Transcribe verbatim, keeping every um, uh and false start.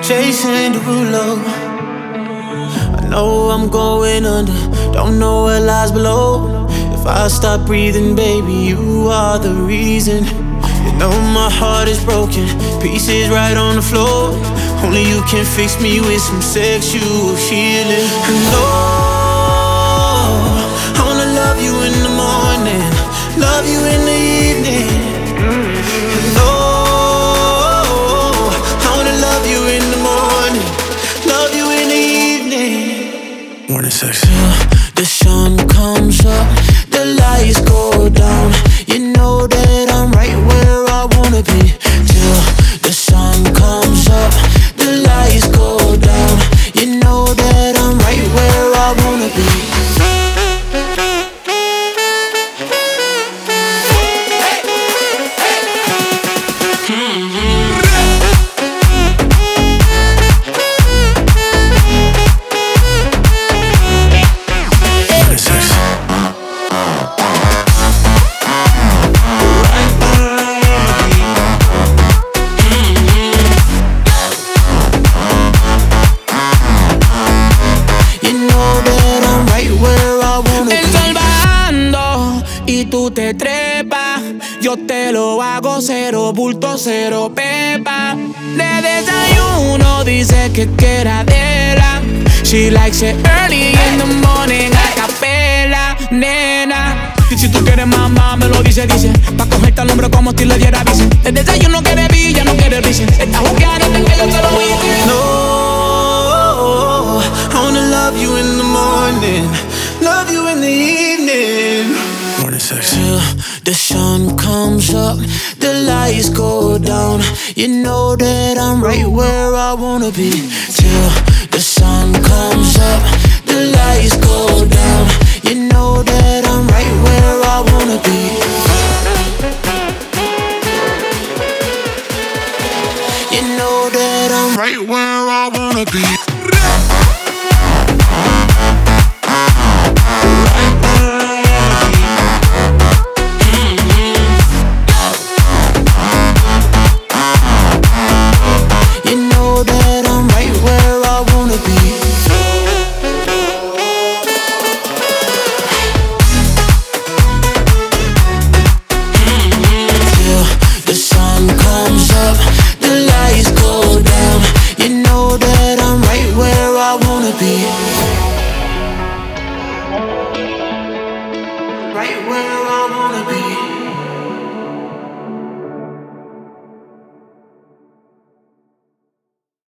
Jason Derulo. I know I'm going under, don't know what lies below. If I stop breathing, baby, you are the reason. You know my heart is broken, pieces right on the floor. Only you can fix me with some sexual healing. I know I wanna love you in the morning, love you in the evening. I know I wanna love you in the morning, love you in the evening. Morning sex. Till the sun comes up, the lights go down. You know that I'm right where I wanna be. Till the sun comes up, the lights go down. You know that I'm right where I wanna be. Y tú te trepas, yo te lo hago cero bulto, cero pepa. De desayuno dice que queradera. She likes it early in the morning, a capela, nena. Y si tú quieres mamá, me lo dice, dice. Pa' cogerte al hombro como si le diera vice. De desayuno quiere villa, no quiere risa. Está jugando, que yo te lo hice. No, I wanna love you in the morning, love you in the evening. Morning sex. Till the sun comes up, the lights go down. You know that I'm right where I wanna be. Till the sun comes up, the lights go down. You know that I'm right where I wanna be. You know that I'm right where I wanna be.